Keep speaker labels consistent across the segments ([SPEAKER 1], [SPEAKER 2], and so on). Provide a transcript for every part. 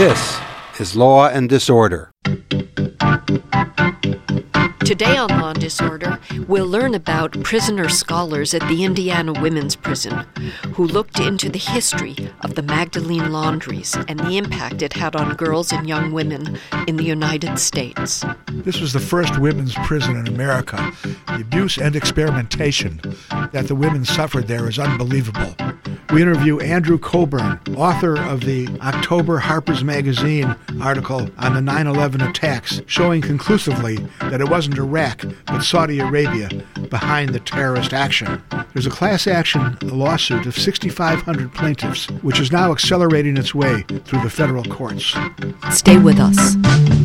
[SPEAKER 1] This is Law and Disorder.
[SPEAKER 2] Today on Law and Disorder, we'll learn about prisoner scholars at the Indiana Women's Prison who looked into the history of the Magdalene Laundries and the impact it had on girls and young women in the United States.
[SPEAKER 3] This was the first women's prison in America. The abuse and experimentation that the women suffered there is unbelievable. We interview Andrew Coburn, author of the October Harper's Magazine article on the 9/11 attacks, showing conclusively that it wasn't Iraq, but Saudi Arabia behind the terrorist action. There's a class action lawsuit of 6,500 plaintiffs, which is now accelerating its way through the federal courts.
[SPEAKER 2] Stay with us.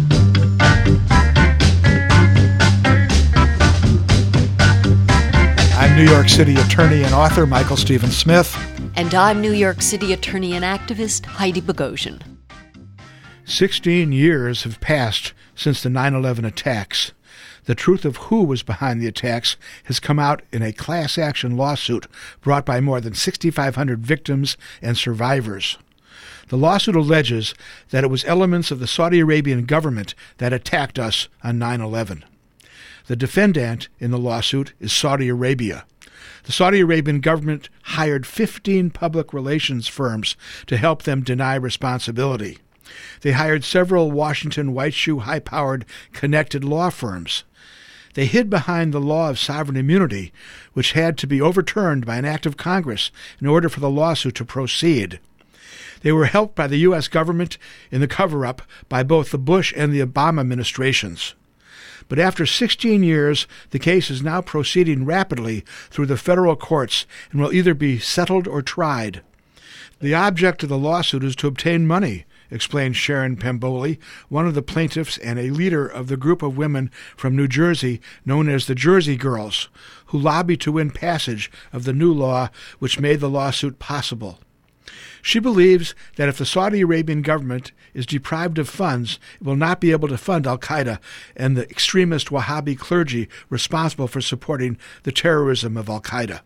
[SPEAKER 3] I'm New York City attorney and author Michael Stephen Smith.
[SPEAKER 2] And I'm New York City attorney and activist Heidi Bogosian.
[SPEAKER 3] 16 years have passed since the 9/11 attacks. The truth of who was behind the attacks has come out in a class action lawsuit brought by more than 6,500 victims and survivors. The lawsuit alleges that it was elements of the Saudi Arabian government that attacked us on 9/11. The defendant in the lawsuit is Saudi Arabia. The Saudi Arabian government hired 15 public relations firms to help them deny responsibility. They hired several Washington white shoe high-powered connected law firms. They hid behind the law of sovereign immunity, which had to be overturned by an act of Congress in order for the lawsuit to proceed. They were helped by the U.S. government in the cover-up by both the Bush and the Obama administrations. But after 16 years, the case is now proceeding rapidly through the federal courts and will either be settled or tried. The object of the lawsuit is to obtain money, explained Sharon Pemboli, one of the plaintiffs and a leader of the group of women from New Jersey known as the Jersey Girls, who lobbied to win passage of the new law which made the lawsuit possible. She believes that if the Saudi Arabian government is deprived of funds, it will not be able to fund al-Qaeda and the extremist Wahhabi clergy responsible for supporting the terrorism of al-Qaeda.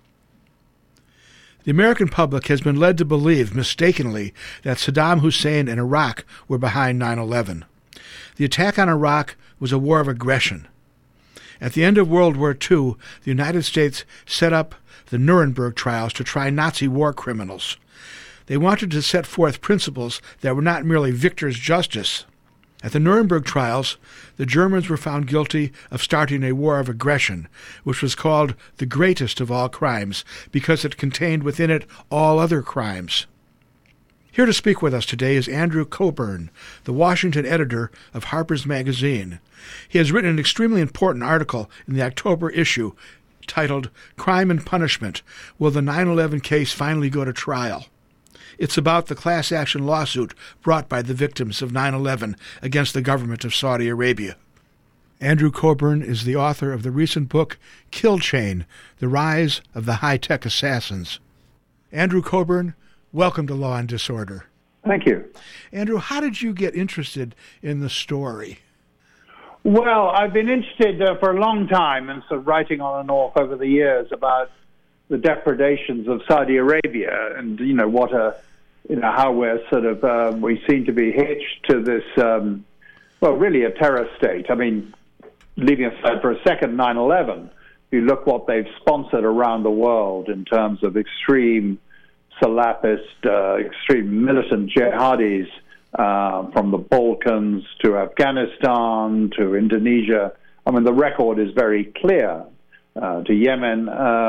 [SPEAKER 3] The American public has been led to believe, mistakenly, that Saddam Hussein and Iraq were behind 9/11. The attack on Iraq was a war of aggression. At the end of World War II, the United States set up the Nuremberg trials to try Nazi war criminals. They wanted to set forth principles that were not merely victor's justice. At the Nuremberg trials, the Germans were found guilty of starting a war of aggression, which was called the greatest of all crimes because it contained within it all other crimes. Here to speak with us today is Andrew Coburn, the Washington editor of Harper's Magazine. He has written an extremely important article in the October issue titled Crime and Punishment: Will the 9/11 Case Finally Go to Trial? It's about the class action lawsuit brought by the victims of 9/11 against the government of Saudi Arabia. Andrew Coburn is the author of the recent book Kill Chain: The Rise of the High-Tech Assassins. Andrew Coburn, welcome to Law and Disorder.
[SPEAKER 4] Thank you.
[SPEAKER 3] Andrew, how did you get interested in the story?
[SPEAKER 4] Well, I've been interested for a long time and sort of writing on and off over the years about the depredations of Saudi Arabia and, how we're sort of, we seem to be hitched to this, really a terror state. I mean, leaving aside for a second 9/11, if you look what they've sponsored around the world in terms of extreme Salafist, extreme militant jihadis, from the Balkans to Afghanistan to Indonesia. I mean, the record is very clear. To Yemen,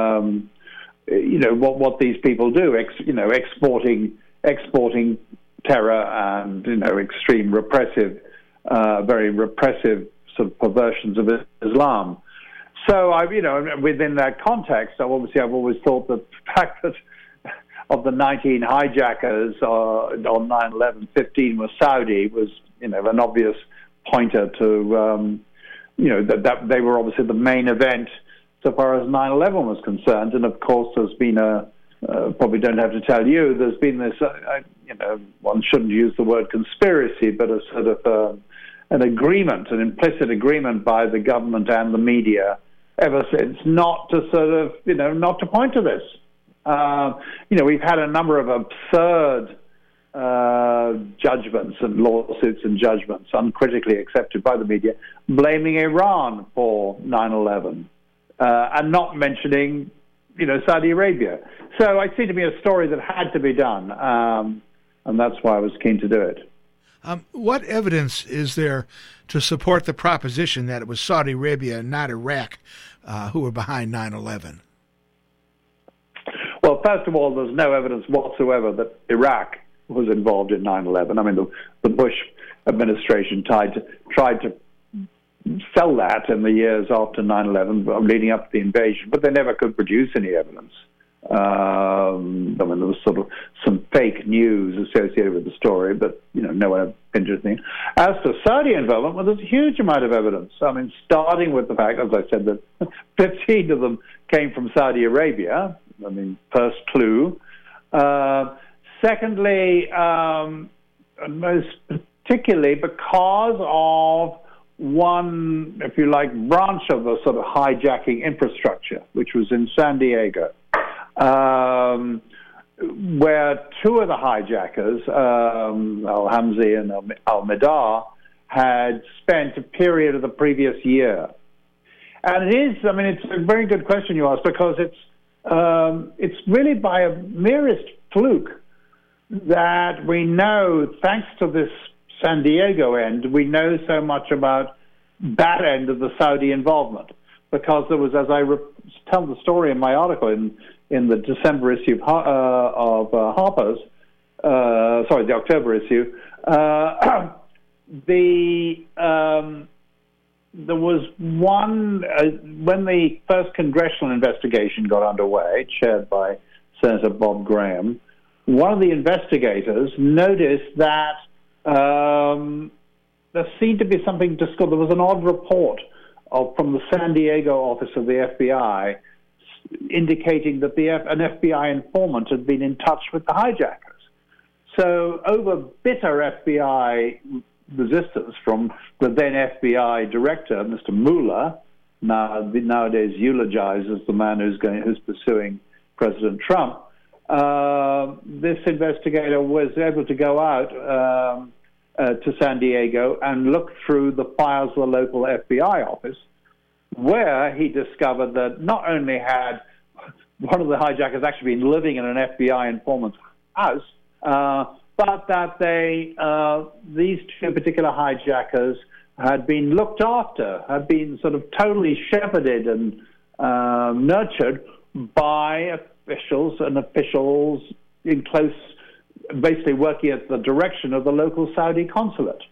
[SPEAKER 4] what these people do, exporting terror and extreme repressive, very repressive sort of perversions of Islam. So within that context, I've always thought that the fact that of the 19 hijackers on 9/11, 15 were Saudi was an obvious pointer to that they were obviously the main event so far as 9/11 was concerned. And of course, there's been probably don't have to tell you, there's been this, one shouldn't use the word conspiracy, but a sort of an agreement, an implicit agreement by the government and the media ever since not to sort of, not to point to this. We've had a number of absurd judgments and lawsuits and judgments uncritically accepted by the media, blaming Iran for 9/11 and not mentioning, Saudi Arabia. So it seemed to be a story that had to be done, and that's why I was keen to do it.
[SPEAKER 3] What evidence is there to support the proposition that it was Saudi Arabia and not Iraq who were behind 9/11?
[SPEAKER 4] Well, first of all, there's no evidence whatsoever that Iraq was involved in 9/11. I mean, the Bush administration tried to sell that in the years after 9/11, leading up to the invasion, but they never could produce any evidence. I mean, there was sort of some fake news associated with the story, but, no one had anything. As to Saudi involvement, well, there's a huge amount of evidence. I mean, starting with the fact, as I said, that 15 of them came from Saudi Arabia. I mean, first clue. Secondly, most particularly because of one, if you like, branch of the sort of hijacking infrastructure, which was in San Diego, where two of the hijackers, Al-Hamzi and Al-Midar, had spent a period of the previous year. And it's a very good question you ask, because it's really by a merest fluke that we know, thanks to this San Diego end, we know so much about that end of the Saudi involvement. Because there was, as I tell the story in my article in the December issue of Harper's, the October issue, there was one, when the first congressional investigation got underway, chaired by Senator Bob Graham, one of the investigators noticed that there seemed to be something discovered. There was an odd report from the San Diego office of the FBI indicating that an FBI informant had been in touch with the hijackers. So over bitter FBI resistance from the then FBI director, Mr. Mueller, nowadays eulogized as the man who's pursuing President Trump, this investigator was able to go out to San Diego and look through the files of the local FBI office, where he discovered that not only had one of the hijackers actually been living in an FBI informant's house, but that these two particular hijackers had been looked after, had been sort of totally shepherded and nurtured by officials in close, basically working at the direction of the local Saudi consulate.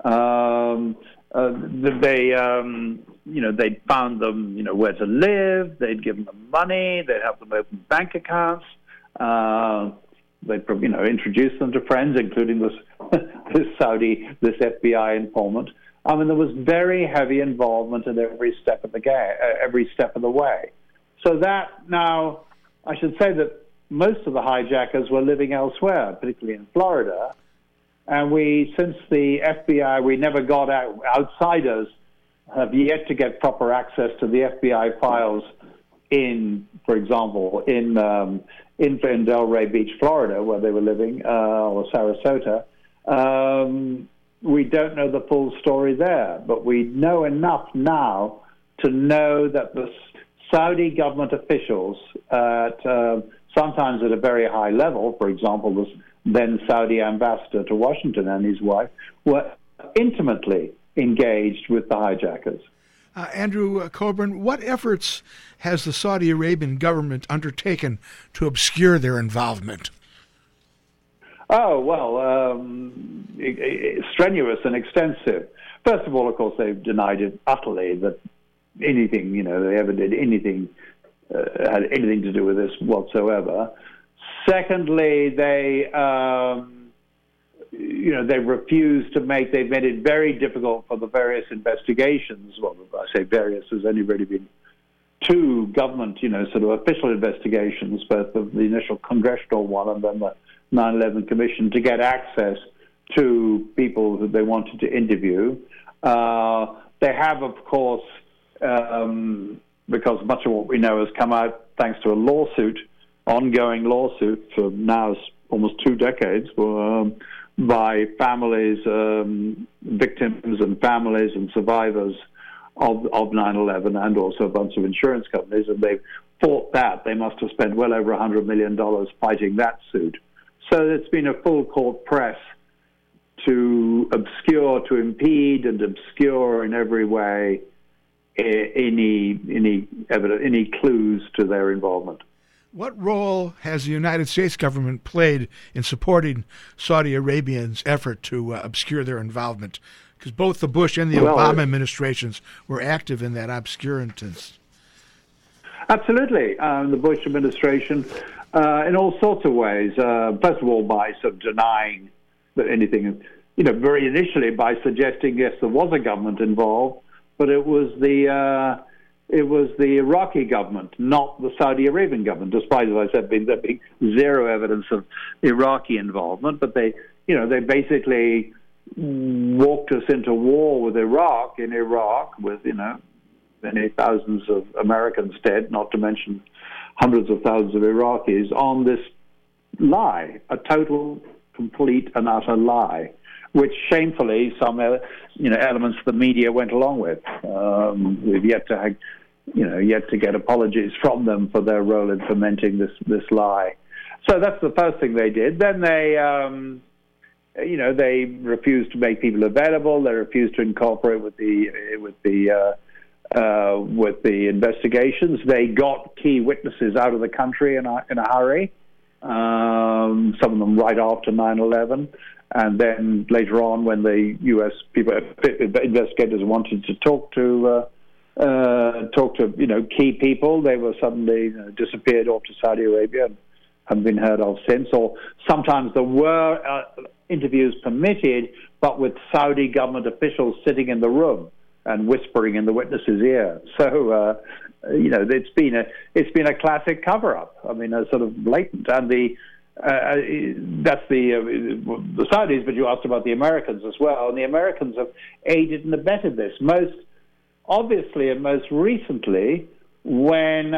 [SPEAKER 4] They'd found them, where to live. They'd given them money. They'd helped them open bank accounts. They'd, introduced them to friends, including this FBI informant. I mean, there was very heavy involvement at every step of the way. So that now, I should say that most of the hijackers were living elsewhere, particularly in Florida. And since the FBI, we never got outsiders, have yet to get proper access to the FBI files for example, in Delray Beach, Florida, where they were living, or Sarasota. We don't know the full story there, but we know enough now to know that the Saudi government officials, sometimes at a very high level, for example, the then Saudi ambassador to Washington and his wife, were intimately engaged with the hijackers.
[SPEAKER 3] Andrew Coburn, what efforts has the Saudi Arabian government undertaken to obscure their involvement?
[SPEAKER 4] Oh, well, strenuous and extensive. First of all, of course, they've denied it utterly that anything, they ever did anything, had anything to do with this whatsoever. Secondly, they refused to they've made it very difficult for the various investigations. Well, I say various, there's only really been two government, sort of official investigations, both of the initial congressional one and then the 9/11 Commission, to get access to people that they wanted to interview. They have, of course, because much of what we know has come out thanks to a ongoing lawsuit for now almost 2 decades, by families, victims and families and survivors of 9/11, and also a bunch of insurance companies, and they fought that. They must have spent well over $100 million fighting that suit. So it's been a full court press to obscure, to impede and obscure in every way any evidence, any clues to their involvement.
[SPEAKER 3] What role has the United States government played in supporting Saudi Arabia's effort to obscure their involvement? Because both the Bush and the Obama administrations were active in that obscurantism.
[SPEAKER 4] Absolutely. The Bush administration, in all sorts of ways, first of all, by sort of denying that anything, very initially by suggesting, yes, there was a government involved, but it was the Iraqi government, not the Saudi Arabian government, despite, as I said, there being zero evidence of Iraqi involvement. But they basically walked us into war with Iraq, with, many thousands of Americans dead, not to mention hundreds of thousands of Iraqis, on this lie, a total, complete and utter lie, which shamefully some elements of the media went along with. We've yet to get apologies from them for their role in fomenting this lie. So that's the first thing they did. Then they refused to make people available. They refused to incorporate with the investigations. They got key witnesses out of the country in a hurry. Some of them right after 9/11. And then later on, when the U.S. investigators wanted to talk to key people, they were suddenly disappeared off to Saudi Arabia and haven't been heard of since. Or sometimes there were interviews permitted, but with Saudi government officials sitting in the room and whispering in the witness's ear. So it's been a classic cover-up. I mean, a sort of blatant. And that's the Saudis, but you asked about the Americans as well, and the Americans have aided and abetted this, most obviously and most recently when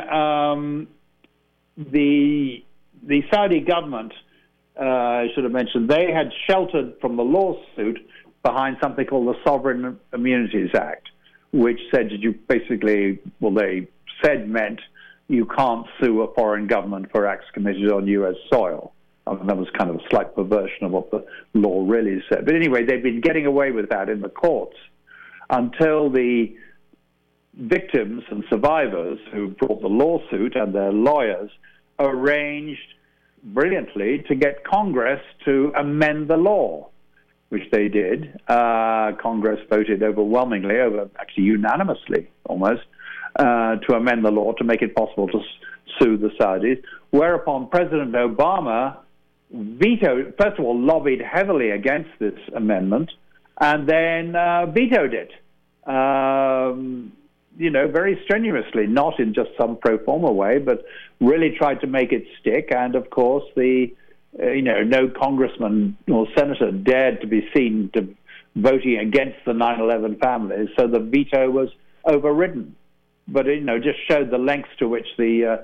[SPEAKER 4] the Saudi government, I should have mentioned, they had sheltered from the lawsuit behind something called the Sovereign Immunities Act, which said they said meant you can't sue a foreign government for acts committed on U.S. soil. I mean, that was kind of a slight perversion of what the law really said. But anyway, they've been getting away with that in the courts until the victims and survivors who brought the lawsuit and their lawyers arranged brilliantly to get Congress to amend the law, which they did. Congress voted overwhelmingly, actually unanimously almost, to amend the law to make it possible to sue the Saudis, whereupon President Obama first of all, lobbied heavily against this amendment, and then vetoed it, very strenuously, not in just some pro forma way, but really tried to make it stick. And of course, no congressman or senator dared to be seen voting against the 9/11 families, so the veto was overridden. But it just showed the lengths to which the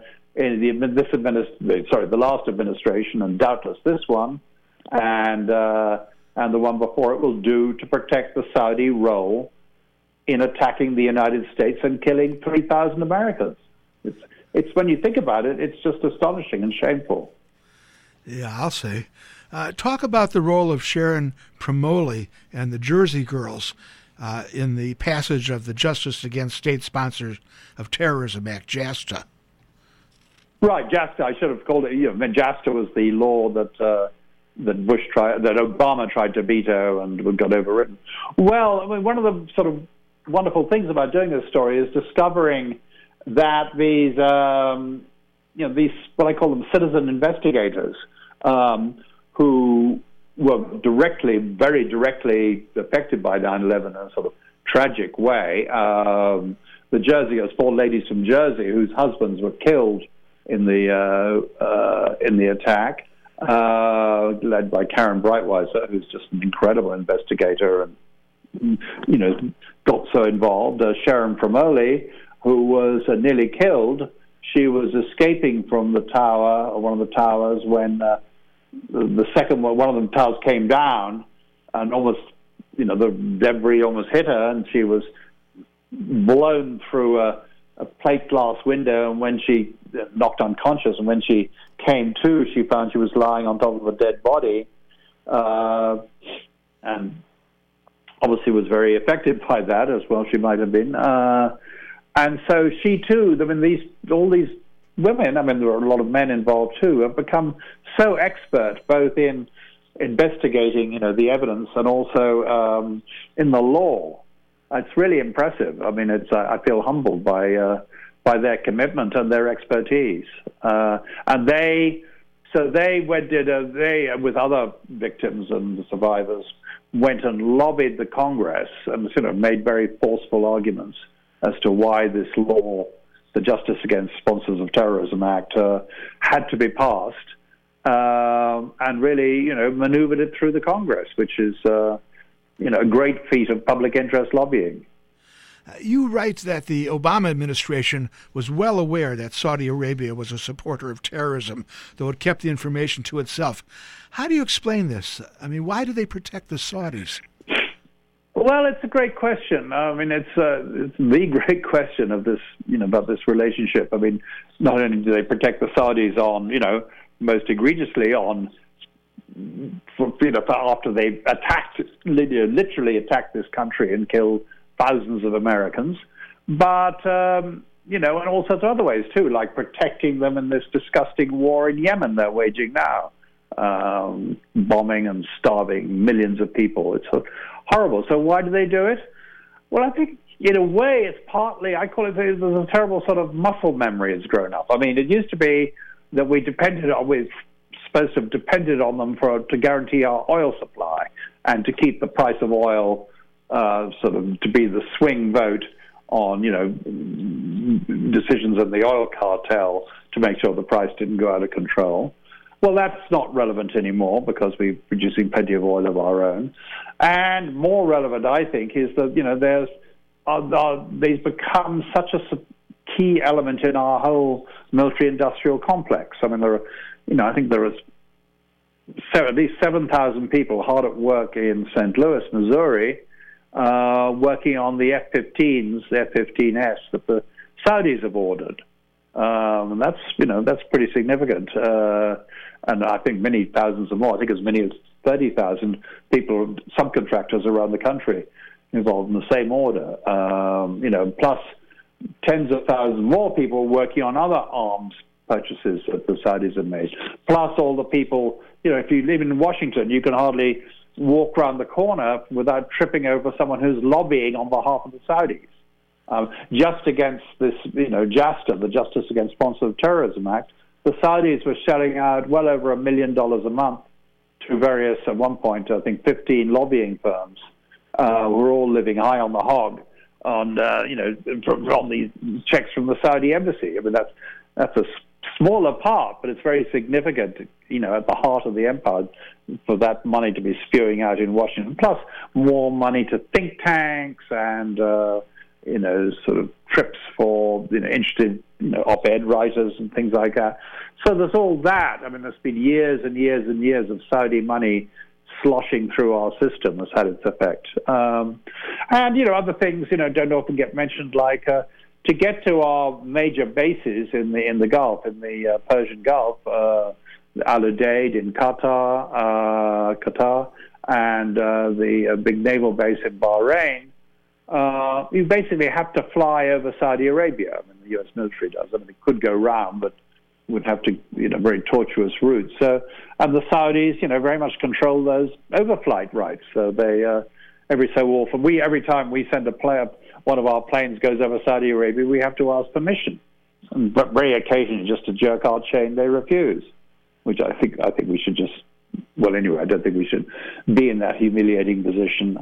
[SPEAKER 4] last administration, and doubtless this one, and the one before it, will do to protect the Saudi role in attacking the United States and killing 3,000 Americans. It's when you think about it, it's just astonishing and shameful.
[SPEAKER 3] Yeah, I'll say. Talk about the role of Sharon Promoli and the Jersey Girls in the passage of the Justice Against State Sponsors of Terrorism Act, JASTA.
[SPEAKER 4] Right, JASTA. I should have called it. JASTA was the law that Obama tried to veto and got overridden. Well, I mean, one of the sort of wonderful things about doing this story is discovering that these what I call them citizen investigators, who were very directly affected by 9/11 in a sort of tragic way. The Jersey, there's 4 ladies from Jersey whose husbands were killed in the attack, led by Karen Breitweiser, who's just an incredible investigator and got so involved. Sharon Promoli, who was nearly killed, she was escaping from the tower, or one of the towers, when the second one of the towers came down and almost, the debris almost hit her, and she was blown through a plate glass window, and when she knocked unconscious, and when she came to, she found she was lying on top of a dead body, and obviously was very affected by that, as well she might have been. And so she too, all these women, there are a lot of men involved too, have become so expert both in investigating, the evidence and also in the law. It's really impressive. I feel humbled by their commitment and their expertise. And they with other victims and survivors, went and lobbied the Congress and made very forceful arguments as to why this law, the Justice Against Sponsors of Terrorism Act, had to be passed, and really, maneuvered it through the Congress, which is, a great feat of public interest lobbying.
[SPEAKER 3] You write that the Obama administration was well aware that Saudi Arabia was a supporter of terrorism, though it kept the information to itself. How do you explain this? Why do they protect the Saudis?
[SPEAKER 4] Well, it's a great question. It's the great question of this, about this relationship. Not only do they protect the Saudis on, most egregiously on, after they literally attacked this country and killed thousands of Americans, but, in all sorts of other ways too, like protecting them in this disgusting war in Yemen they're waging now, bombing and starving millions of people. It's horrible. So why do they do it? Well, I think in a way it's partly, I call it, there's a terrible sort of muscle memory has grown up. It used to be that we're supposed to have depended on them to guarantee our oil supply and to keep the price of oil to be the swing vote on, decisions in the oil cartel to make sure the price didn't go out of control. Well, that's not relevant anymore because we're producing plenty of oil of our own. And more relevant, I think, is that, they've become such a key element in our whole military-industrial complex. I think there is at least 7,000 people hard at work in St. Louis, Missouri, working on the F-15s, the F-15S that the Saudis have ordered. And that's pretty significant. And I think many thousands or more, I think as many as 30,000 people, subcontractors around the country involved in the same order. Plus tens of thousands more people working on other arms purchases that the Saudis have made. Plus all the people, if you live in Washington, you can hardly walk around the corner without tripping over someone who's lobbying on behalf of the Saudis. Just against this, JASTA, the Justice Against Sponsors of Terrorism Act, the Saudis were shelling out well over $1 million a month to various, at one point, I think 15 lobbying firms who were all living high on the hog on, on these checks from the Saudi embassy. That's a smaller part, but it's very significant, at the heart of the empire, for that money to be spewing out in Washington, plus more money to think tanks and, sort of trips for, interested, op-ed writers and things like that. So there's all that. There's been years and years and years of Saudi money sloshing through our system has had its effect. And, other things, don't often get mentioned, like to get to our major bases in the Gulf, in the Persian Gulf, Al Udeid in Qatar, and the big naval base in Bahrain, you basically have to fly over Saudi Arabia. The U.S. military does. It could go round, but would have to, very tortuous routes. So, and the Saudis, very much control those overflight rights. So they, every so often, every time we send one of our planes goes over Saudi Arabia, we have to ask permission. But very occasionally, just to jerk our chain, they refuse. Which I think we should just. Well, anyway, I don't think we should be in that humiliating position.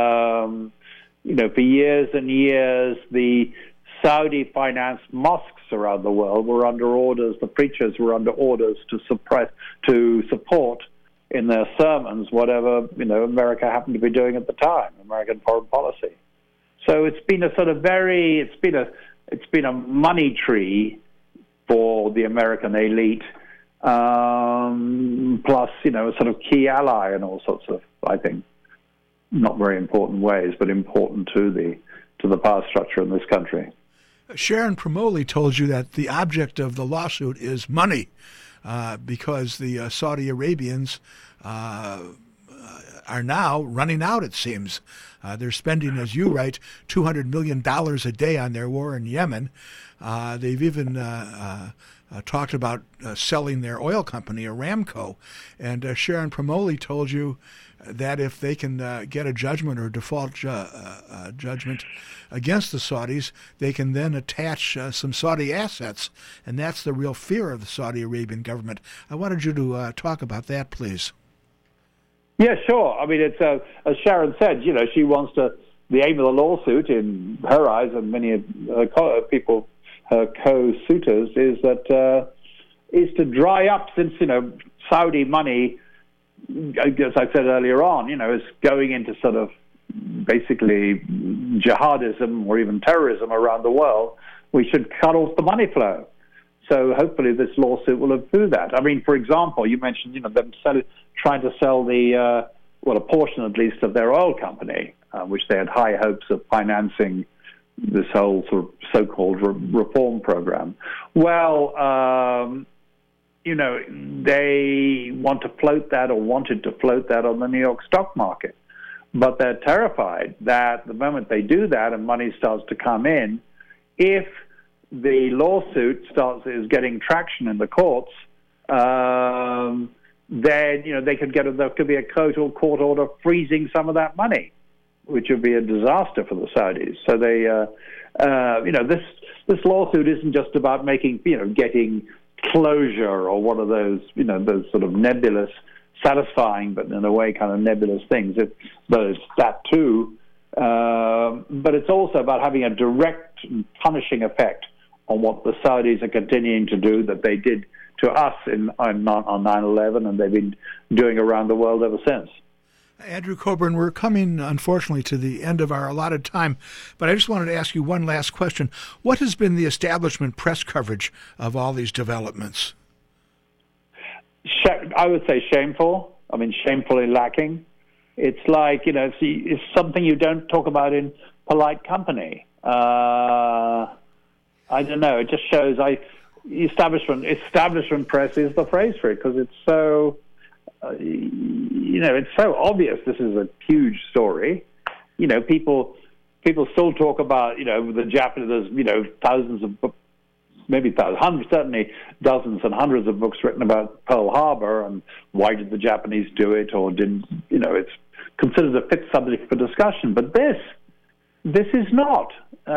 [SPEAKER 4] For years and years, the Saudi-financed mosques around the world were under orders. The preachers were under orders to support in their sermons whatever America happened to be doing at the time, American foreign policy. So it's been a sort of it's been a money tree for the American elite, plus, a sort of key ally in all sorts of, I think, not very important ways, but important to the power structure in this country.
[SPEAKER 3] Sharon Promoli told you that the object of the lawsuit is money, because the Saudi Arabians are now running out, it seems. They're spending, as you write, $200 million a day on their war in Yemen. They've even talked about selling their oil company, Aramco. And Sharon Promoli told you that if they can get a judgment or default judgment against the Saudis, they can then attach some Saudi assets. And that's the real fear of the Saudi Arabian government. I wanted you to talk about that, please.
[SPEAKER 4] Yeah, sure. I mean, it's as Sharon said, she wants the aim of the lawsuit, in her eyes and many of her her co-suitors, is to dry up, since, Saudi money, as I said earlier on, is going into sort of basically jihadism or even terrorism around the world. We should cut off the money flow. So hopefully this lawsuit will do that. I mean, for example, you mentioned, them trying to sell a portion at least of their oil company, which they had high hopes of financing this whole sort of so-called reform program. Well, they want to float that, or wanted to float that, on the New York stock market. But they're terrified that the moment they do that and money starts to come in, if the lawsuit is getting traction in the courts, then there could be a court order freezing some of that money, which would be a disaster for the Saudis. So they, this lawsuit isn't just about getting closure or one of those sort of nebulous, satisfying but in a way kind of nebulous things. But it's that too. But it's also about having a direct punishing effect on what the Saudis are continuing to do, that they did to us on 9/11, and they've been doing around the world ever since.
[SPEAKER 3] Andrew Coburn, we're coming, unfortunately, to the end of our allotted time, but I just wanted to ask you one last question. What has been the establishment press coverage of all these developments?
[SPEAKER 4] I would say shameful. I mean, shamefully lacking. It's like, it's something you don't talk about in polite company. I don't know. It just shows establishment press is the phrase for it, because it's so, it's so obvious this is a huge story. People still talk about, the Japanese, there's, thousands of books, maybe hundreds, certainly dozens and hundreds of books written about Pearl Harbor and why did the Japanese do it or didn't, it's considered a fit subject for discussion. But this is not.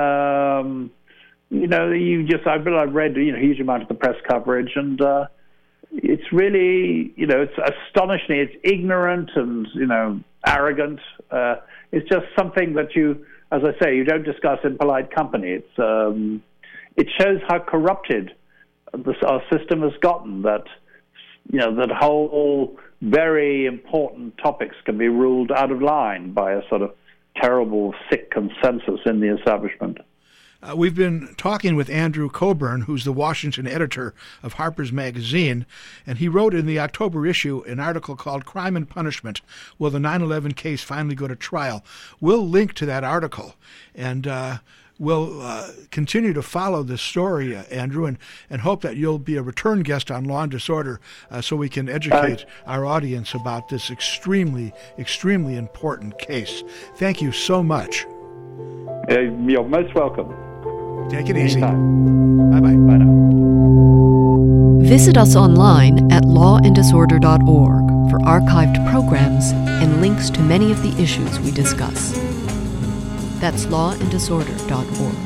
[SPEAKER 4] I've read a huge amount of the press coverage, and it's really, it's astonishing. It's ignorant and, arrogant. It's just something that as I say, you don't discuss in polite company. It shows how corrupted our system has gotten, that, that whole very important topics can be ruled out of line by a sort of terrible, sick consensus in the establishment.
[SPEAKER 3] We've been talking with Andrew Coburn, who's the Washington editor of Harper's Magazine, and he wrote in the October issue an article called Crime and Punishment, Will the 9/11 Case Finally Go to Trial? We'll link to that article, and we'll continue to follow this story, Andrew, and hope that you'll be a return guest on Law and Disorder so we can educate our audience about this extremely, extremely important case. Thank you so much.
[SPEAKER 4] You're most welcome.
[SPEAKER 3] Take it easy.
[SPEAKER 4] Anytime.
[SPEAKER 3] Bye-bye.
[SPEAKER 4] Bye now.
[SPEAKER 2] Visit us online at lawanddisorder.org for archived programs and links to many of the issues we discuss. That's lawanddisorder.org.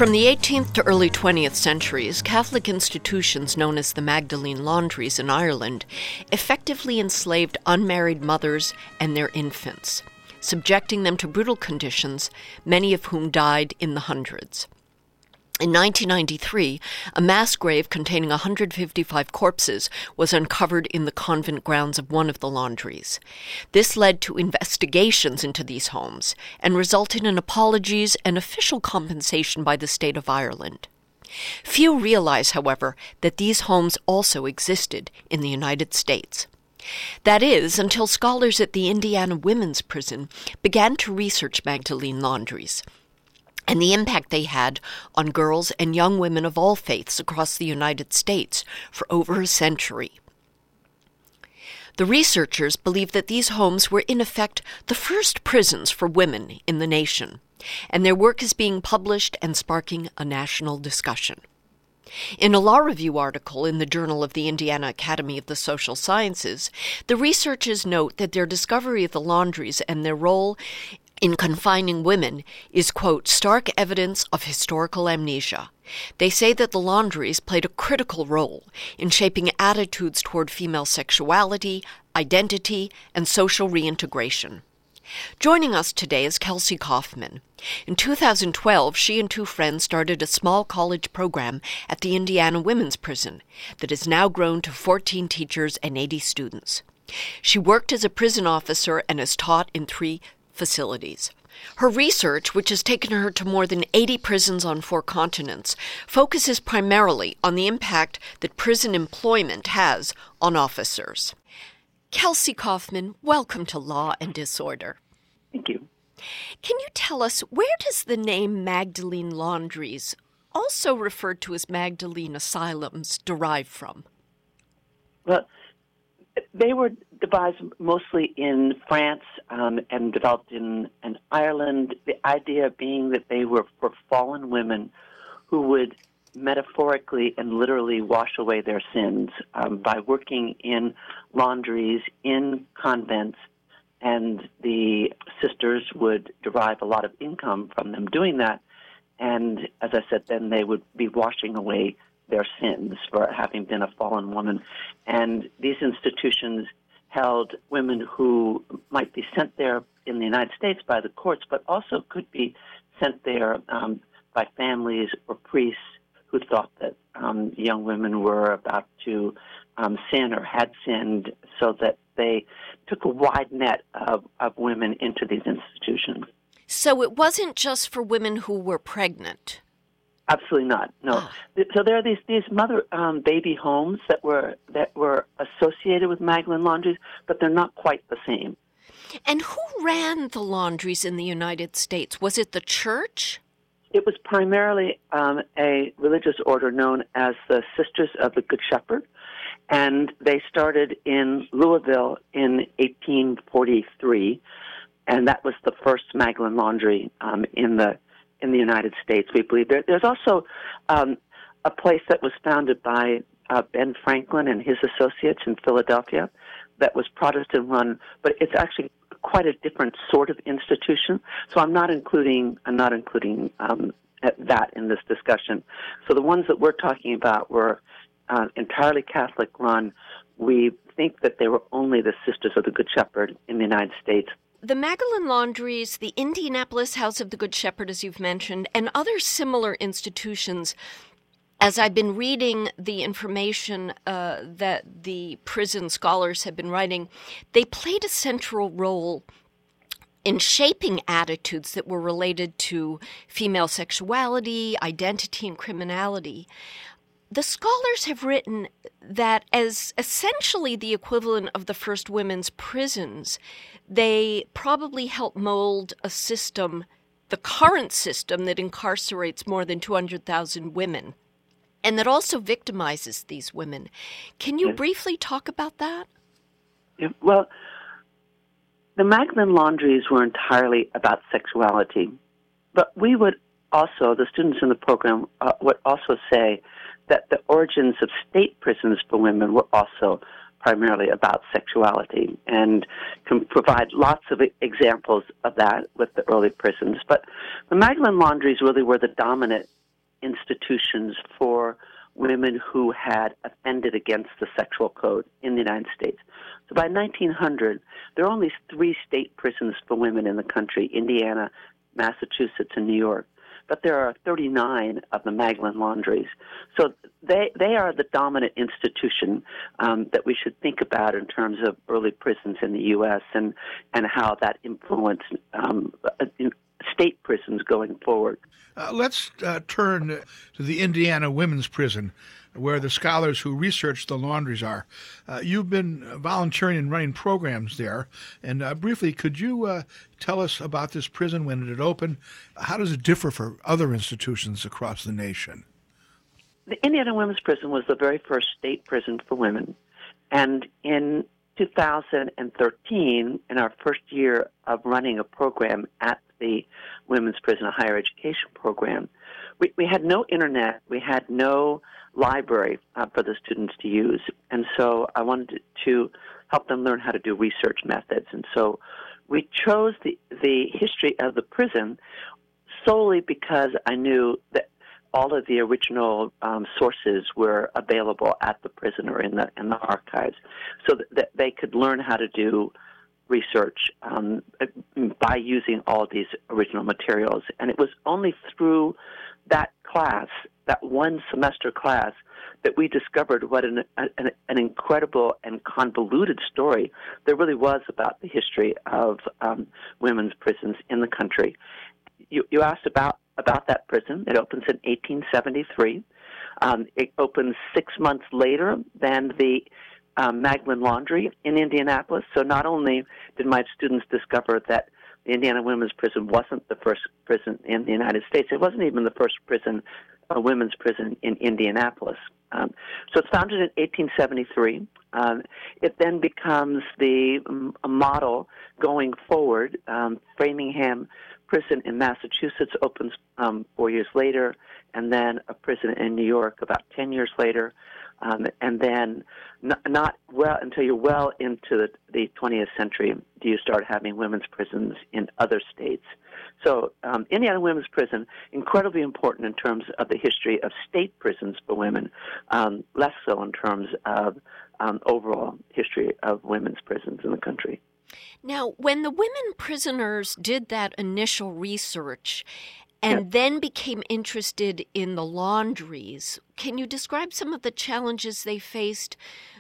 [SPEAKER 2] From the 18th to early 20th centuries, Catholic institutions known as the Magdalene Laundries in Ireland effectively enslaved unmarried mothers and their infants, subjecting them to brutal conditions, many of whom died in the hundreds. In 1993, a mass grave containing 155 corpses was uncovered in the convent grounds of one of the laundries. This led to investigations into these homes and resulted in apologies and official compensation by the state of Ireland. Few realize, however, that these homes also existed in the United States. That is, until scholars at the Indiana Women's Prison began to research Magdalene laundries and the impact they had on girls and young women of all faiths across the United States for over a century. The researchers believe that these homes were in effect the first prisons for women in the nation, and their work is being published and sparking a national discussion. In a law review article in the Journal of the Indiana Academy of the Social Sciences, the researchers note that their discovery of the laundries and their role in confining women is, quote, stark evidence of historical amnesia. They say that the laundries played a critical role in shaping attitudes toward female sexuality, identity, and social reintegration. Joining us today is Kelsey Kaufman. In 2012, she and two friends started a small college program at the Indiana Women's Prison that has now grown to 14 teachers and 80 students. She worked as a prison officer and has taught in 3 facilities. Her research, which has taken her to more than 80 prisons on 4 continents, focuses primarily on the impact that prison employment has on officers. Kelsey Kaufman, welcome to Law and Disorder.
[SPEAKER 5] Thank you.
[SPEAKER 2] Can you tell us, where does the name Magdalene Laundries, also referred to as Magdalene Asylums, derive from?
[SPEAKER 5] Well, they were devised mostly in France and developed in Ireland, the idea being that they were for fallen women who would metaphorically and literally wash away their sins by working in laundries, in convents, and the sisters would derive a lot of income from them doing that. And as I said, then they would be washing away their sins for having been a fallen woman. And these institutions held women who might be sent there in the United States by the courts, but also could be sent there by families or priests who thought that young women were about to sin or had sinned, so that they took a wide net of women into these institutions.
[SPEAKER 2] So it wasn't just for women who were pregnant?
[SPEAKER 5] Absolutely not. No. So there are these mother baby homes that were associated with Magdalene laundries, but they're not quite the same.
[SPEAKER 2] And who ran the laundries in the United States? Was it the church?
[SPEAKER 5] It was primarily a religious order known as the Sisters of the Good Shepherd, and they started in Louisville in 1843, and that was the first Magdalene laundry in the United States, we believe. There's also a place that was founded by Ben Franklin and his associates in Philadelphia that was Protestant-run, but it's actually quite a different sort of institution. So I'm not including that in this discussion. So the ones that we're talking about were entirely Catholic-run. We think that they were only the Sisters of the Good Shepherd in the United States.
[SPEAKER 2] The Magdalene Laundries, the Indianapolis House of the Good Shepherd, as you've mentioned, and other similar institutions, as I've been reading the information that the prison scholars have been writing, they played a central role in shaping attitudes that were related to female sexuality, identity, and criminality. The scholars have written that as essentially the equivalent of the first women's prisons, they probably helped mold a system, the current system that incarcerates more than 200,000 women, and that also victimizes these women. Can you briefly talk about that?
[SPEAKER 5] Yeah, well, the Magdalene laundries were entirely about sexuality, but we would also, the students in the program, would also say that the origins of state prisons for women were also primarily about sexuality, and can provide lots of examples of that with the early prisons. But the Magdalene laundries really were the dominant institutions for women who had offended against the sexual code in the United States. So by 1900, there are only 3 state prisons for women in the country: Indiana, Massachusetts, and New York. But there are 39 of the Magdalene Laundries. So they are the dominant institution that we should think about in terms of early prisons in the U.S. and how that influenced state prisons going forward.
[SPEAKER 3] Let's turn to the Indiana Women's Prison, where the scholars who research the laundries are. You've been volunteering and running programs there. And briefly, could you tell us about this prison, when did it open? How does it differ from other institutions across the nation?
[SPEAKER 5] The Indiana Women's Prison was the very first state prison for women. And in 2013, in our first year of running a program at the Women's Prison, a higher education program, we had no internet, we had no library for the students to use. And so I wanted to help them learn how to do research methods. And so we chose the history of the prison solely because I knew that all of the original sources were available at the prison or in the archives, so that they could learn how to do research by using all of these original materials. And it was only through that class, that one semester class, that we discovered what an incredible and convoluted story there really was about the history of women's prisons in the country. You asked about that prison. It opens in 1873. It opens 6 months later than the Magdalene Laundry in Indianapolis. So not only did my students discover that the Indiana Women's Prison wasn't the first prison in the United States, it wasn't even the first women's prison in Indianapolis. So it's founded in 1873. It then becomes the model going forward. Framingham Prison in Massachusetts opens 4 years later, and then a prison in New York about 10 years later. And then not well until you're well into the 20th century do you start having women's prisons in other states. So Indiana Women's Prison, incredibly important in terms of the history of state prisons for women, less so in terms of overall history of women's prisons in the country.
[SPEAKER 2] Now, when the women prisoners did that initial research and then became interested in the laundries, can you describe some of the challenges they faced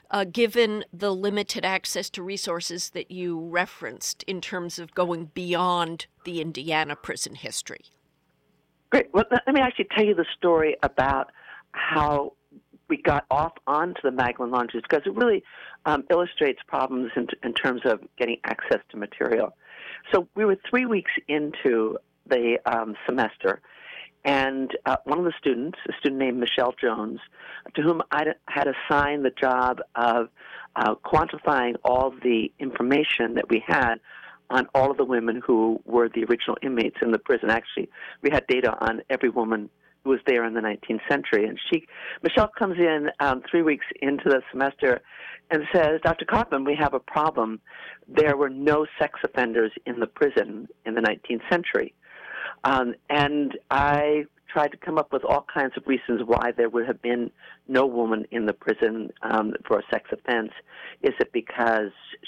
[SPEAKER 2] given the limited access to resources that you referenced in terms of going beyond the Indiana prison history?
[SPEAKER 5] Great. Well, let me actually tell you the story about how we got off onto the Magdalene Laundries, because it really illustrates problems in terms of getting access to material. So we were 3 weeks into the semester, and one of the students, a student named Michelle Jones, to whom I had assigned the job of quantifying all the information that we had on all of the women who were the original inmates in the prison. Actually, we had data on every woman who was there in the 19th century. And Michelle comes in 3 weeks into the semester and says, "Dr. Kaufman, we have a problem. There were no sex offenders in the prison in the 19th century." And I tried to come up with all kinds of reasons why there would have been no woman in the prison for a sex offense. Is it because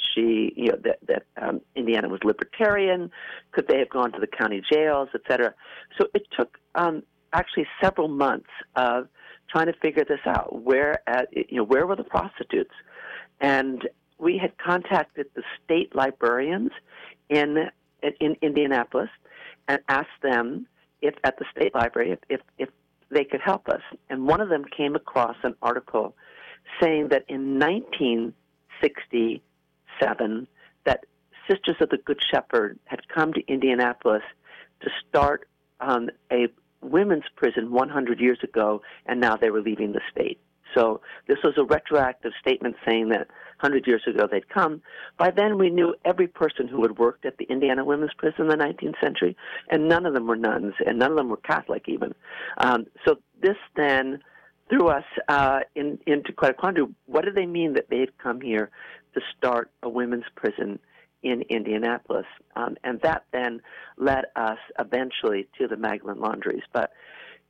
[SPEAKER 5] that Indiana was libertarian? Could they have gone to the county jails, et cetera? So it took actually several months of trying to figure this out. Where were the prostitutes? And we had contacted the state librarians in Indianapolis and asked them if at the state library if they could help us. And one of them came across an article saying that in 1967 that Sisters of the Good Shepherd had come to Indianapolis to start a women's prison 100 years ago, and now they were leaving the state. So this was a retroactive statement saying that 100 years ago they'd come. By then we knew every person who had worked at the Indiana Women's Prison in the 19th century, and none of them were nuns, and none of them were Catholic even. So this then threw us into quite a quandary. What do they mean that they'd come here to start a women's prison in Indianapolis? And that then led us eventually to the Magdalene Laundries. But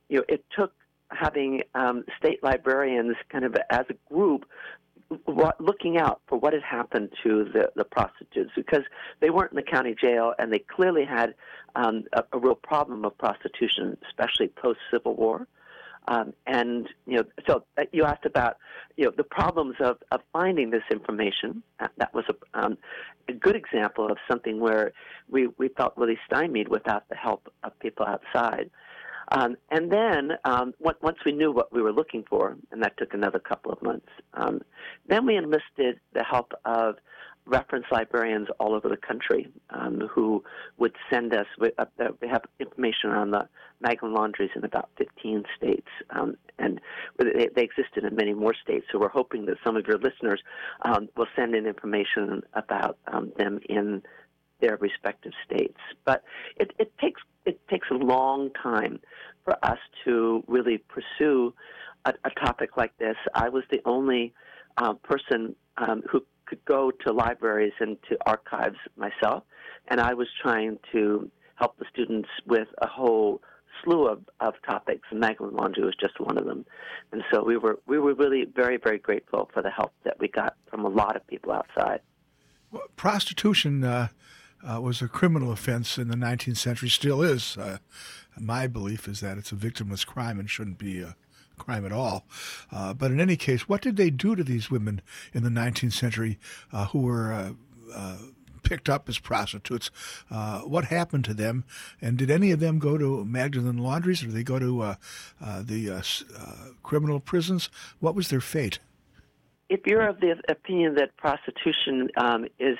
[SPEAKER 5] it took having state librarians kind of as a group looking out for what had happened to the prostitutes, because they weren't in the county jail and they clearly had a real problem of prostitution, especially post-Civil War. And, so you asked about, the problems of finding this information. That was a good example of something where we felt really stymied without the help of people outside. And then once we knew what we were looking for, and that took another couple of months, then we enlisted the help of reference librarians all over the country who would send us. We have information on the Magdalene laundries in about 15 states, and they existed in many more states. So we're hoping that some of your listeners will send in information about them in their respective states. But it takes a long time for us to really pursue a topic like this. I was the only person who could go to libraries and to archives myself, and I was trying to help the students with a whole slew of topics, and Magdalene laundry was just one of them. And so we were really very, very grateful for the help that we got from a lot of people outside.
[SPEAKER 3] Well, prostitution was a criminal offense in the 19th century, still is. My belief is that it's a victimless crime and shouldn't be a crime at all. But in any case, what did they do to these women in the 19th century who were picked up as prostitutes? What happened to them? And did any of them go to Magdalene laundries, or did they go to the criminal prisons? What was their fate?
[SPEAKER 5] If you're of the opinion that prostitution is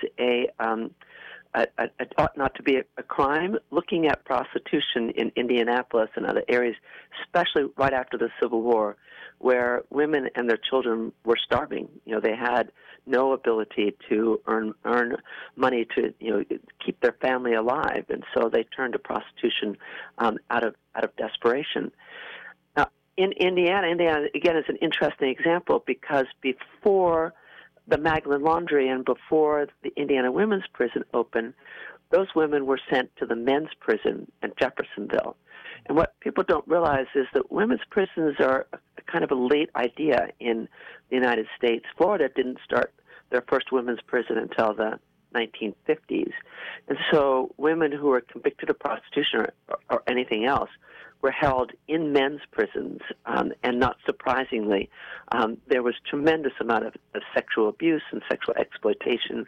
[SPEAKER 5] ought not to be a crime, looking at prostitution in Indianapolis and other areas, especially right after the Civil War, where women and their children were starving. They had no ability to earn money to keep their family alive, and so they turned to prostitution out of desperation. Now, in Indiana again is an interesting example, because before the Magdalene laundry and before the Indiana Women's Prison opened, those women were sent to the men's prison in Jeffersonville. And what people don't realize is that women's prisons are a kind of a late idea in the United States. Florida didn't start their first women's prison until the 1950s. And so women who were convicted of prostitution or anything else were held in men's prisons, and not surprisingly, there was tremendous amount of sexual abuse and sexual exploitation.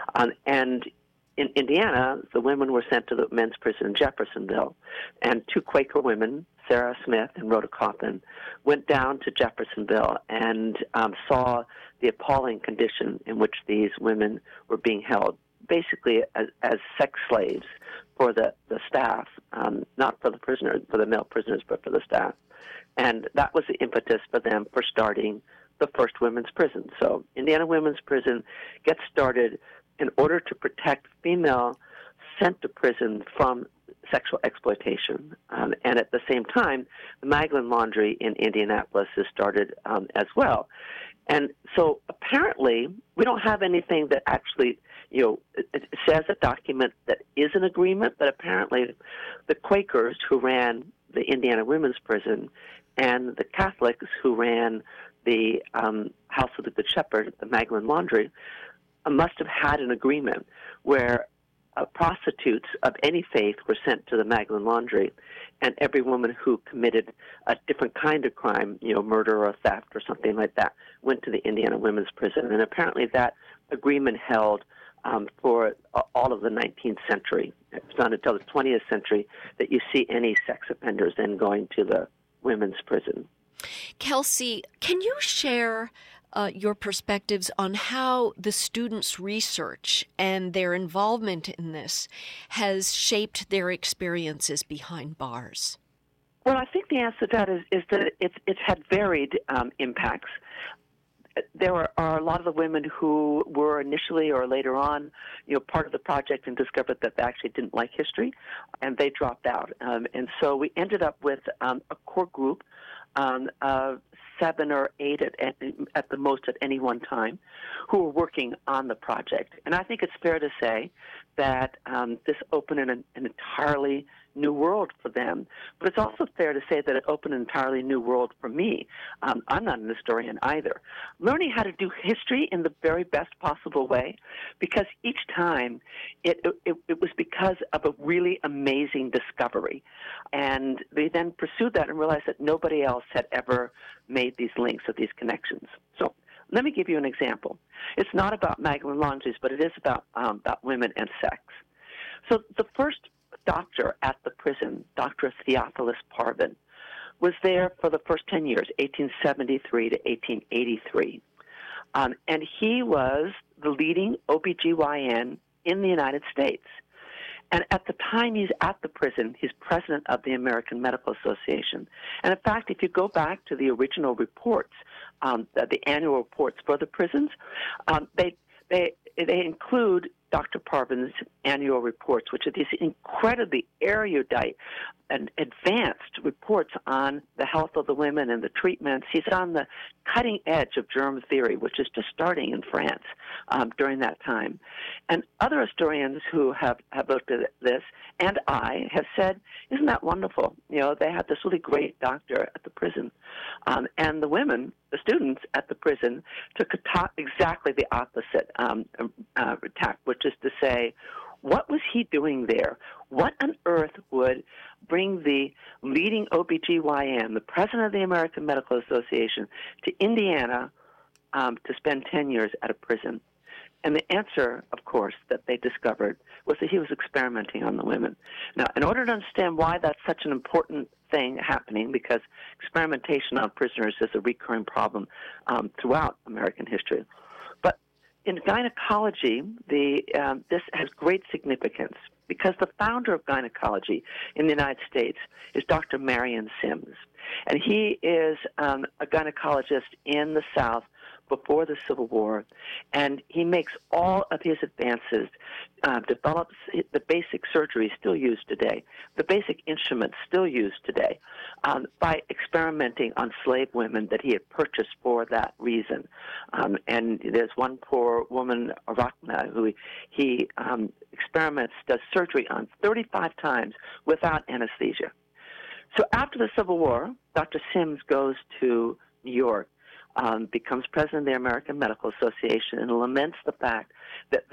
[SPEAKER 5] And in Indiana, the women were sent to the men's prison in Jeffersonville, and two Quaker women, Sarah Smith and Rhoda Coffin, went down to Jeffersonville and saw the appalling condition in which these women were being held, basically as sex slaves for the staff, not for the prisoners, for the male prisoners, but for the staff. And that was the impetus for them for starting the first women's prison. So Indiana Women's Prison gets started in order to protect female sent to prison from sexual exploitation. And at the same time, the Magdalene laundry in Indianapolis is started as well. And so apparently we don't have anything that actually, it says a document that is an agreement, but apparently the Quakers who ran the Indiana Women's Prison and the Catholics who ran the House of the Good Shepherd, the Magdalene laundry, must have had an agreement where prostitutes of any faith were sent to the Magdalene laundry, and every woman who committed a different kind of crime, murder or theft or something like that, went to the Indiana Women's Prison. And apparently that agreement held for all of the 19th century. It's not until the 20th century that you see any sex offenders then going to the women's prison.
[SPEAKER 2] Kelsey, can you share your perspectives on how the students' research and their involvement in this has shaped their experiences behind bars?
[SPEAKER 5] Well, I think the answer to that is that it's had varied impacts. There are a lot of the women who were initially or later on, part of the project and discovered that they actually didn't like history, and they dropped out. And so we ended up with a core group of 7 or 8 at the most at any one time who were working on the project. And I think it's fair to say that this opened an entirely new world for them. But it's also fair to say that it opened an entirely new world for me. I'm not an historian either. Learning how to do history in the very best possible way, because each time it was because of a really amazing discovery. And they then pursued that and realized that nobody else had ever made these links or these connections. So let me give you an example. It's not about Magdalene Laundries, but it is about women and sex. So the first doctor at the prison, Dr. Theophilus Parvin, was there for the first 10 years, 1873 to 1883. And he was the leading OBGYN in the United States. And at the time he's at the prison, he's president of the American Medical Association. And in fact, if you go back to the original reports, the annual reports for the prisons, they include Dr. Parvin's annual reports, which are these incredibly erudite and advanced reports on the health of the women and the treatments. He's on the cutting edge of germ theory, which is just starting in France during that time. And other historians who have looked at this, and I, have said, isn't that wonderful? You know, they had this really great doctor at the prison. And the women, the students at the prison, took exactly the opposite tack, which is to say, what was he doing there? What on earth would bring the leading OBGYN, the president of the American Medical Association, to Indiana to spend 10 years at a prison? And the answer, of course, that they discovered was that he was experimenting on the women. Now, in order to understand why that's such an important thing happening, because experimentation on prisoners is a recurring problem throughout American history. But in gynecology, this has great significance because the founder of gynecology in the United States is Dr. Marion Sims. And he is a gynecologist in the South before the Civil War, and he makes all of his advances, develops the basic surgery still used today, the basic instruments still used today, by experimenting on slave women that he had purchased for that reason. And there's one poor woman, Arachna, who he experiments, does surgery on 35 times without anesthesia. So after the Civil War, Dr. Sims goes to New York, becomes president of the American Medical Association, and laments the fact that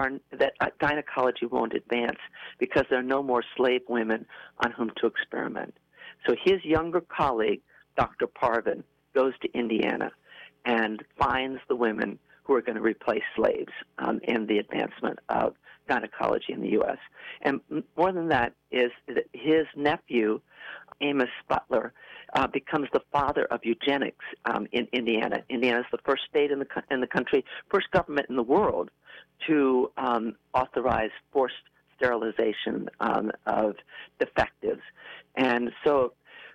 [SPEAKER 5] gynecology won't advance because there are no more slave women on whom to experiment. So his younger colleague, Dr. Parvin, goes to Indiana and finds the women who are going to replace slaves in the advancement of gynecology in the U.S. And more than that is that his nephew, Amos Butler, becomes the father of eugenics in Indiana. Indiana is the first state in the country, first government in the world to authorize forced sterilization of defectives. And so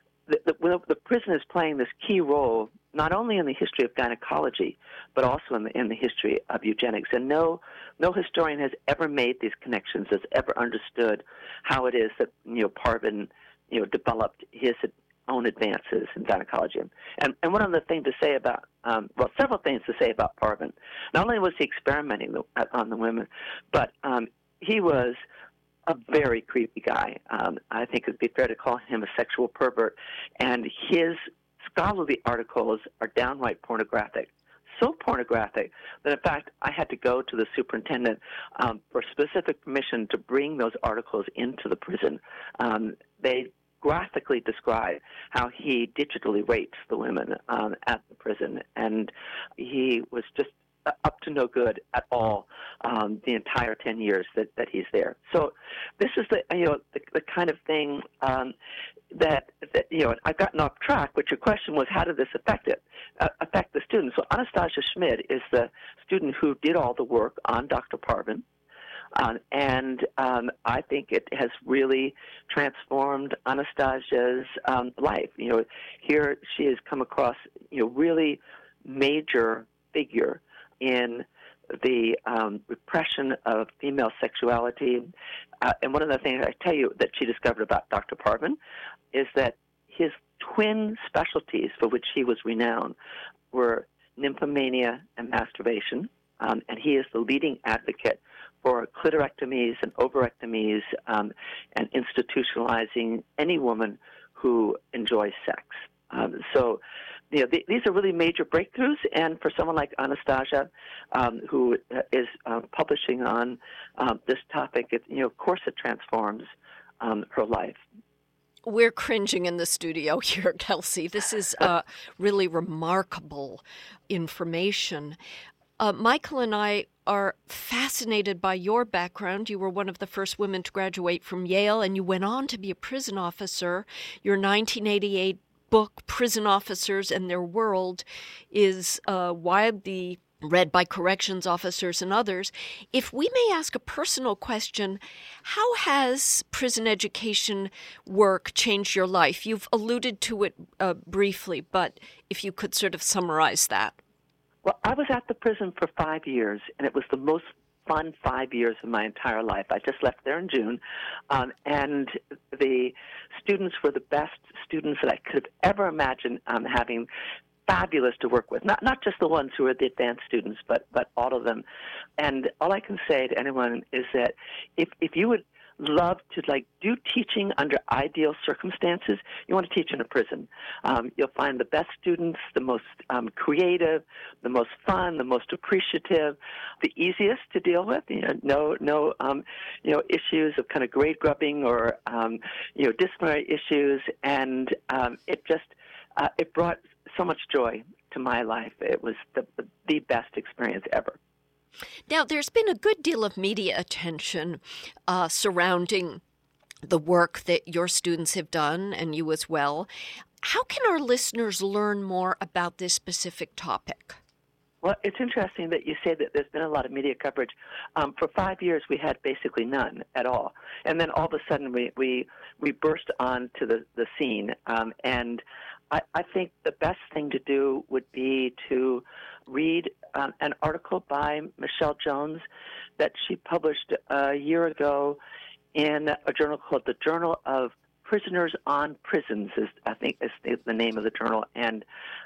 [SPEAKER 5] the prison is playing this key role not only in the history of gynecology, but also in the history of eugenics. And no historian has ever made these connections, has ever understood how it is that Parvin developed his own advances in gynecology. And one of the things to say about, several things to say about Parvin. Not only was he experimenting on the women, but he was a very creepy guy. I think it would be fair to call him a sexual pervert. And his scholarly articles are downright pornographic. So pornographic that, in fact, I had to go to the superintendent for specific permission to bring those articles into the prison. They graphically describe how he digitally rapes the women at the prison, and he was just up to no good at all the entire 10 years that he's there. So this is the kind of thing that I've gotten off track, but your question was, how did this affect the students? So Anastasia Schmid is the student who did all the work on Dr. Parvin. And I think it has really transformed Anastasia's life. Here she has come across, really major figure in the repression of female sexuality. And one of the things I tell you that she discovered about Dr. Parvin is that his twin specialties for which he was renowned were nymphomania and masturbation. And he is the leading advocate for clitorectomies and ovarectomies and institutionalizing any woman who enjoys sex. So, these are really major breakthroughs, and for someone like Anastasia, who is publishing on this topic, of course it transforms her life.
[SPEAKER 2] We're cringing in the studio here, Kelsey. This is really remarkable information. Michael and I are fascinated by your background. You were one of the first women to graduate from Yale, and you went on to be a prison officer. Your 1988 book, Prison Officers and Their World, is widely read by corrections officers and others. If we may ask a personal question, how has prison education work changed your life? You've alluded to it briefly, but if you could sort of summarize that.
[SPEAKER 5] Well, I was at the prison for 5 years, and it was the most fun 5 years of my entire life. I just left there in June, and the students were the best students that I could have ever imagined having. Fabulous to work with, not just the ones who are the advanced students, but all of them. And all I can say to anyone is that if you would love to do teaching under ideal circumstances, you want to teach in a prison. You'll find the best students, the most creative, the most fun, the most appreciative, the easiest to deal with. No issues of kind of grade grubbing or disciplinary issues, and it brought so much joy to my life. It was the best experience ever.
[SPEAKER 2] Now, there's been a good deal of media attention surrounding the work that your students have done, and you as well. How can our listeners learn more about this specific topic?
[SPEAKER 5] Well, it's interesting that you say that there's been a lot of media coverage. For 5 years, we had basically none at all. And then all of a sudden, we burst onto the scene. And I think the best thing to do would be to read an article by Michelle Jones that she published a year ago in a journal called the Journal of Prisoners on Prisons, I think is the name of the journal. And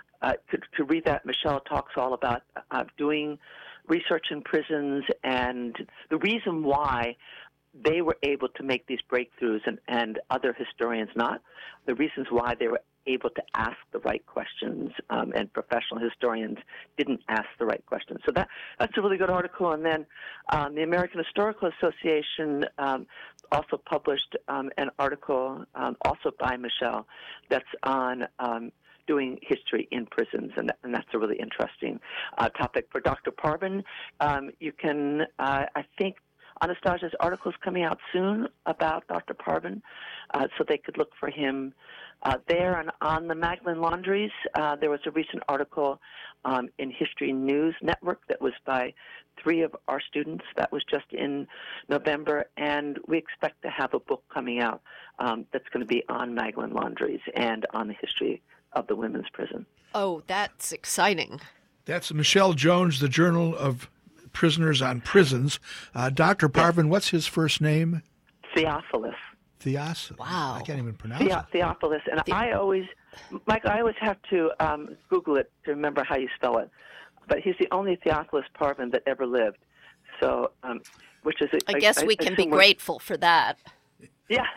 [SPEAKER 5] to read that, Michelle talks all about doing research in prisons and the reason why they were able to make these breakthroughs and other historians not, the reasons why they were able to ask the right questions, and professional historians didn't ask the right questions. So that's a really good article. And then the American Historical Association also published an article, also by Michelle, that's on doing history in prisons, and that's a really interesting topic. For Dr. Parvin, you can, I think, Anastasia's article is coming out soon about Dr. Parvin, so they could look for him there. And on the Magdalene Laundries, there was a recent article in History News Network that was by 3 of our students. That was just in November, and we expect to have a book coming out that's going to be on Magdalene Laundries and on the history of the women's prison.
[SPEAKER 2] Oh, that's exciting.
[SPEAKER 3] That's Michelle Jones, the Journal of Prisoners on Prisons. Dr. Parvin, what's his first name?
[SPEAKER 5] Theophilus.
[SPEAKER 3] Theophilus.
[SPEAKER 2] Wow.
[SPEAKER 3] I can't even pronounce it.
[SPEAKER 5] Theophilus. And I always have to Google it to remember how you spell it. But he's the only Theophilus Parvin that ever lived. So, which is...
[SPEAKER 2] I guess we can be grateful for that.
[SPEAKER 5] Yeah.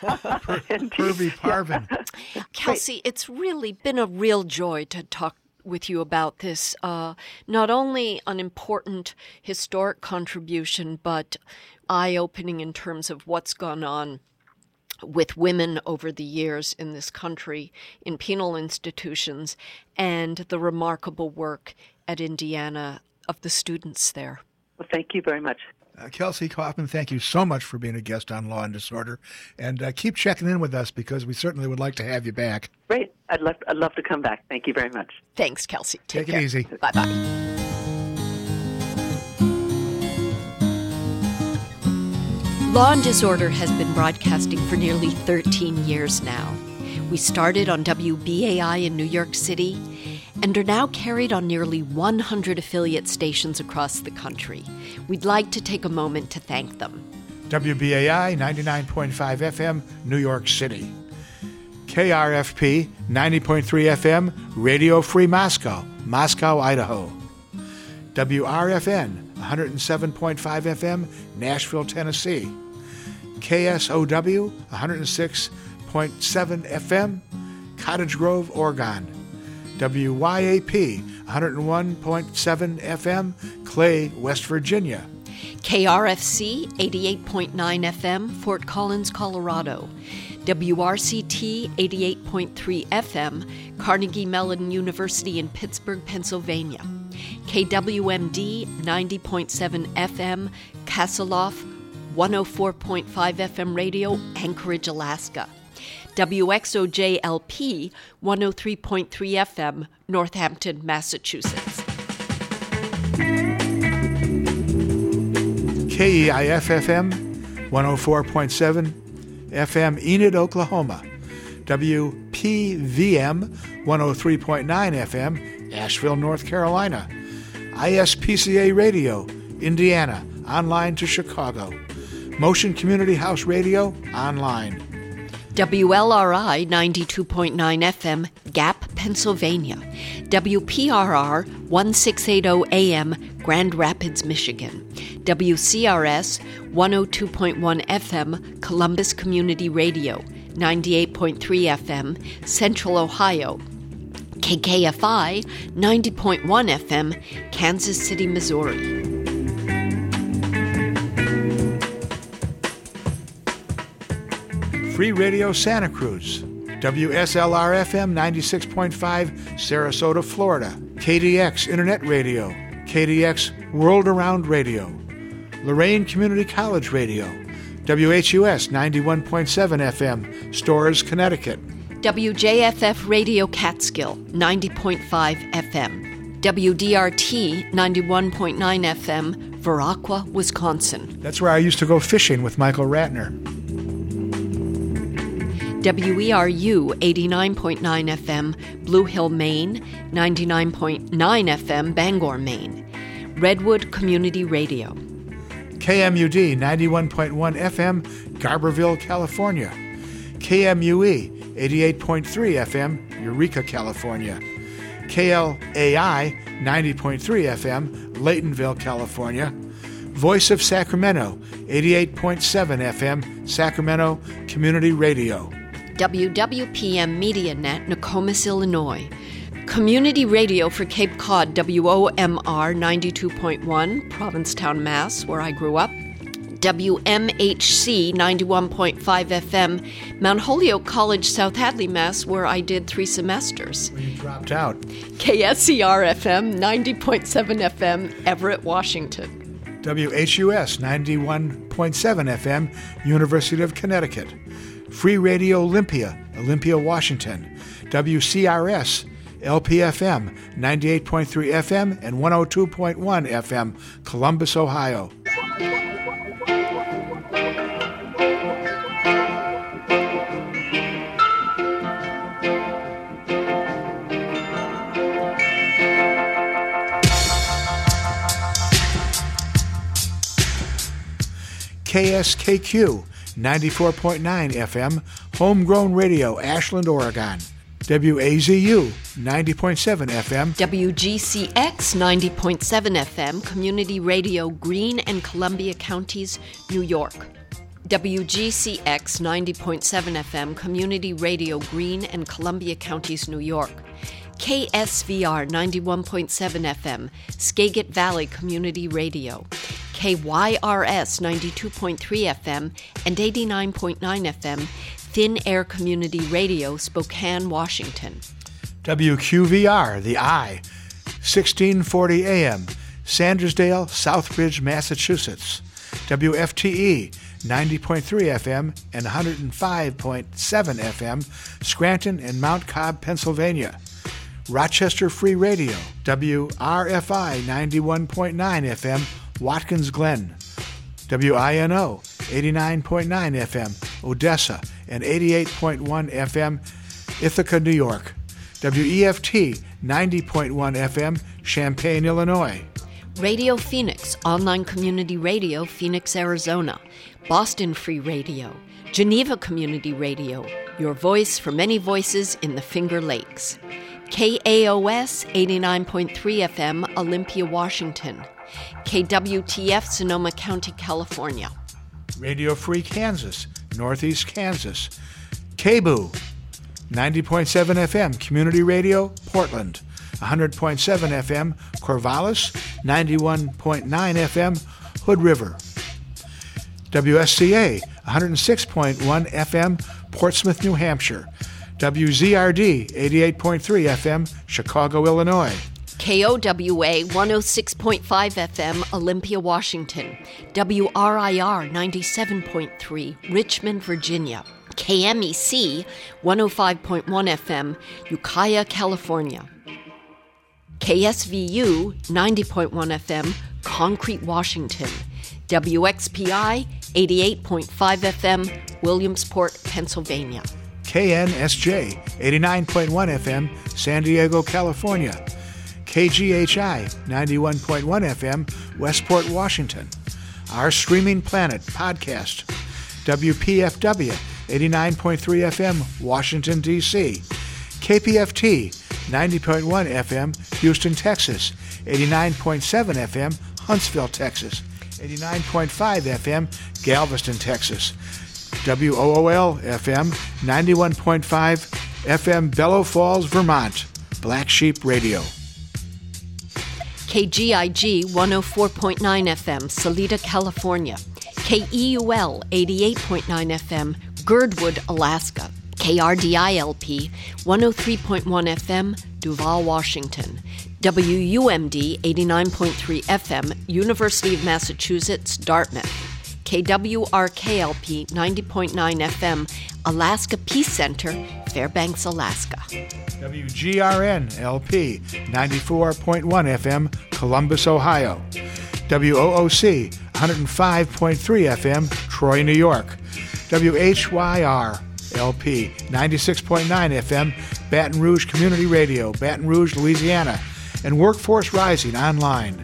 [SPEAKER 3] Pervy Parvin.
[SPEAKER 2] Yeah. Kelsey, it's really been a real joy to talk with you about this. Not only an important historic contribution, but eye-opening in terms of what's gone on with women over the years in this country in penal institutions and the remarkable work at Indiana of the students there.
[SPEAKER 5] Well, thank you very much.
[SPEAKER 3] Kelsey Kaufman, thank you so much for being a guest on Law and Disorder. And keep checking in with us because we certainly would like to have you back.
[SPEAKER 5] Great. I'd love to come back. Thank you very much.
[SPEAKER 2] Thanks, Kelsey.
[SPEAKER 3] Take it easy.
[SPEAKER 2] Bye-bye. Law and Disorder has been broadcasting for nearly 13 years now. We started on WBAI in New York City and are now carried on nearly 100 affiliate stations across the country. We'd like to take a moment to thank them.
[SPEAKER 3] WBAI 99.5 FM, New York City. KRFP 90.3 FM, Radio Free Moscow, Moscow, Idaho. WRFN 107.5 FM, Nashville, Tennessee. KSOW, 106.7 FM, Cottage Grove, Oregon. WYAP, 101.7 FM, Clay, West Virginia.
[SPEAKER 2] KRFC, 88.9 FM, Fort Collins, Colorado. WRCT, 88.3 FM, Carnegie Mellon University in Pittsburgh, Pennsylvania. KWMD, 90.7 FM, Kasselhoff, 104.5 FM radio, Anchorage, Alaska. WXOJ-LP, 103.3 FM, Northampton, Massachusetts.
[SPEAKER 3] KEIF-FM, 104.7 FM, Enid, Oklahoma. WPVM, 103.9 FM, Asheville, North Carolina. ISPCA Radio, Indiana, online to Chicago. Motion Community House Radio, online.
[SPEAKER 2] WLRI 92.9 FM, Gap, Pennsylvania. WPRR 1680 AM, Grand Rapids, Michigan. WCRS 102.1 FM, Columbus Community Radio. 98.3 FM, Central Ohio. KKFI 90.1 FM, Kansas City, Missouri.
[SPEAKER 3] Free Radio Santa Cruz, WSLR-FM 96.5, Sarasota, Florida. KDX Internet Radio, KDX World Around Radio. Lorain Community College Radio, WHUS 91.7 FM, Storrs, Connecticut.
[SPEAKER 2] WJFF Radio Catskill, 90.5 FM. WDRT 91.9 FM, Viroqua, Wisconsin.
[SPEAKER 3] That's where I used to go fishing with Michael Ratner.
[SPEAKER 2] WERU 89.9 FM, Blue Hill, Maine, 99.9 FM, Bangor, Maine. Redwood Community Radio.
[SPEAKER 3] KMUD 91.1 FM, Garberville, California. KMUE 88.3 FM, Eureka, California. KLAI 90.3 FM, Laytonville, California. Voice of Sacramento 88.7 FM, Sacramento Community Radio.
[SPEAKER 2] WWPM Media Net, Nokomis, Illinois. Community Radio for Cape Cod, WOMR 92.1, Provincetown, Mass., where I grew up. WMHC 91.5 FM, Mount Holyoke College, South Hadley, Mass., where I did 3 semesters.
[SPEAKER 3] You dropped out.
[SPEAKER 2] KSCR FM 90.7 FM, Everett, Washington.
[SPEAKER 3] WHUS 91.7 FM, University of Connecticut. Free Radio Olympia, Olympia, Washington. WCRS, LPFM, 98.3 FM and 102.1 FM, Columbus, Ohio. KSKQ, 94.9 FM, Homegrown Radio, Ashland, Oregon. WAZU, 90.7 FM.
[SPEAKER 2] WGCX, 90.7 FM, Community Radio, Greene and Columbia Counties, New York. WGCX, 90.7 FM, Community Radio, Greene and Columbia Counties, New York. KSVR, 91.7 FM, Skagit Valley Community Radio. KYRS, 92.3 FM and 89.9 FM, Thin Air Community Radio, Spokane, Washington.
[SPEAKER 3] WQVR, The Eye, 1640 AM, Sandersdale, Southbridge, Massachusetts. WFTE, 90.3 FM and 105.7 FM, Scranton and Mount Cobb, Pennsylvania. Rochester Free Radio, WRFI, 91.9 FM, Watkins Glen. WINO, 89.9 FM, Odessa, and 88.1 FM, Ithaca, New York. WEFT, 90.1 FM, Champaign, Illinois.
[SPEAKER 2] Radio Phoenix, online community radio, Phoenix, Arizona. Boston Free Radio. Geneva Community Radio, your voice for many voices in the Finger Lakes. KAOS 89.3 FM, Olympia, Washington. KWTF, Sonoma County, California.
[SPEAKER 3] Radio Free Kansas, Northeast Kansas. KBOO 90.7 FM, Community Radio, Portland. 100.7 FM, Corvallis. 91.9 FM, Hood River. WSCA 106.1 FM, Portsmouth, New Hampshire. WZRD 88.3 FM, Chicago, Illinois.
[SPEAKER 2] KOWA 106.5 FM, Olympia, Washington. WRIR 97.3, Richmond, Virginia. KMEC 105.1 FM, Ukiah, California. KSVU 90.1 FM, Concrete, Washington. WXPI 88.5 FM, Williamsport, Pennsylvania.
[SPEAKER 3] KNSJ 89.1 FM, San Diego, California. KGHI 91.1 FM, Westport, Washington. Our Streaming Planet podcast. WPFW 89.3 FM, Washington, D.C. KPFT 90.1 FM, Houston, Texas. 89.7 FM, Huntsville, Texas. 89.5 FM, Galveston, Texas. WOOL FM 91.5 FM, Bellow Falls, Vermont. Black Sheep Radio.
[SPEAKER 2] KGIG 104.9 FM, Salida, California. KEUL 88.9 FM, Girdwood, Alaska. KRDILP 103.1 FM, Duval, Washington. WUMD 89.3 FM, University of Massachusetts, Dartmouth. KWRKLP 90.9 FM, Alaska Peace Center, Fairbanks, Alaska.
[SPEAKER 3] WGRN LP 94.1 FM, Columbus, Ohio. WOOC 105.3 FM, Troy, New York. WHYR LP 96.9 FM, Baton Rouge Community Radio, Baton Rouge, Louisiana. And Workforce Rising online.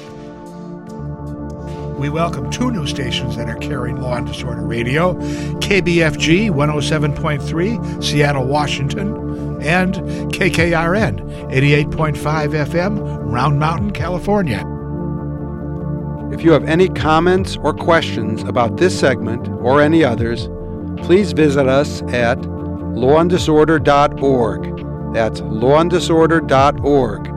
[SPEAKER 3] We welcome two new stations that are carrying Law and Disorder Radio, KBFG 107.3, Seattle, Washington, and KKRN 88.5 FM, Round Mountain, California.
[SPEAKER 1] If you have any comments or questions about this segment or any others, please visit us at lawanddisorder.org. That's lawanddisorder.org.